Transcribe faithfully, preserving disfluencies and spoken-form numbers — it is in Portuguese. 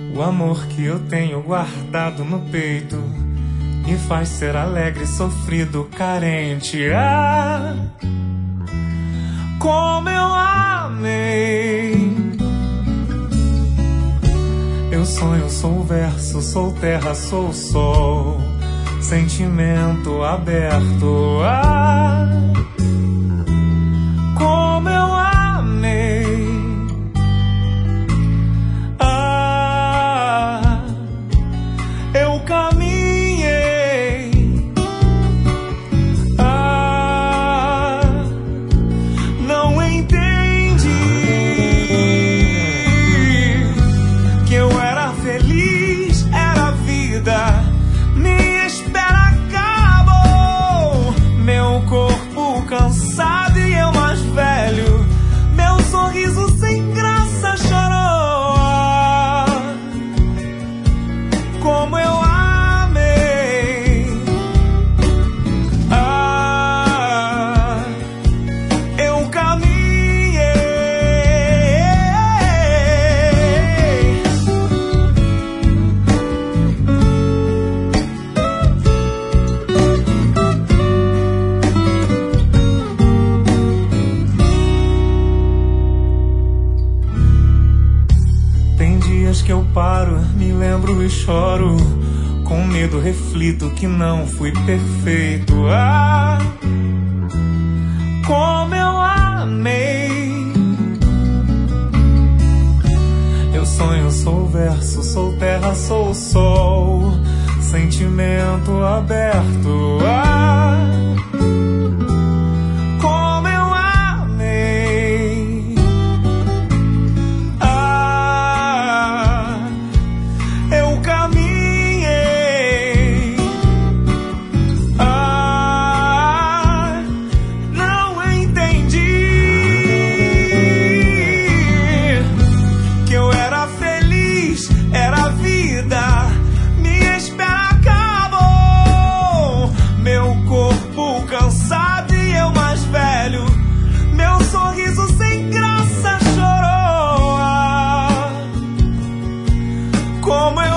O amor que eu tenho guardado no peito me faz ser alegre, sofrido, carente. Ah, como eu amei. Eu sonho, sou verso, sou terra, sou sol, sentimento aberto. Ah, como eu amei. Ah, eu caminhei. Ah, não entendi que eu era feliz, era vida. Minha espera acabou. Meu corpo cansado e eu mais velho. Meu sorriso sem graça chorou. Como eu amei. Ah, eu caminhei. Tem dias que eu paro, me lembro e choro. Com medo reflito que não fui perfeito. Ah, como eu amei. Eu sonho, sou verso, sou terra, sou sol, sentimento aberto. Ah, como eu amei. Ah, eu caminhei. Ah, não entendi que eu era feliz, era vida. Minha espera acabou. Meu corpo cansado e eu mais velho. Meu sorriso sem graça chorou. Ah, como